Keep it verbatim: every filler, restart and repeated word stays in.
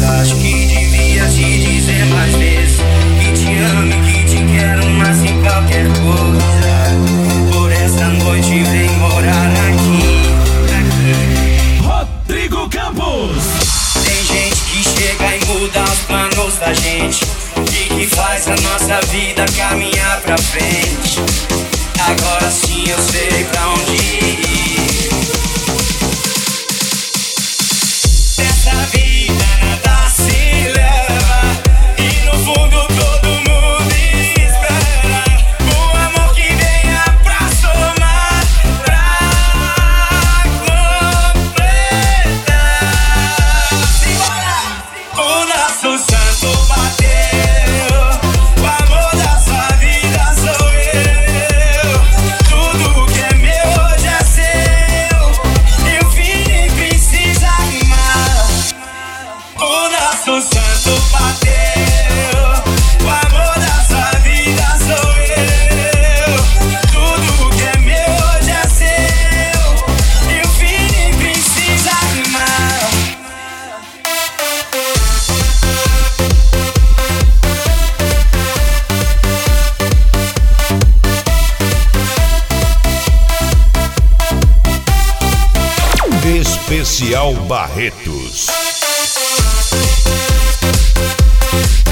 acho que devia te dizer mais vezes que te amo e que te quero mais que qualquer coisa. Por essa noite vem morar aqui, aqui. Rodrigo Campos. Tem gente que chega e muda os planos da gente e que faz a nossa vida caminhar pra frente. Agora sim eu sei pra onde ir. Dessa vida nada se leva e no fundo todo mundo espera o amor que venha pra somar, pra completar. Simbora! O nosso santo bateu, o amor da sua vida sou eu. Tudo que é meu hoje é seu e o fim nem precisa rimar. O nosso santo bateu, o amor da sua vida sou eu. Tudo que é meu hoje é seu e o fim nem precisa rimar. Especial Barretos.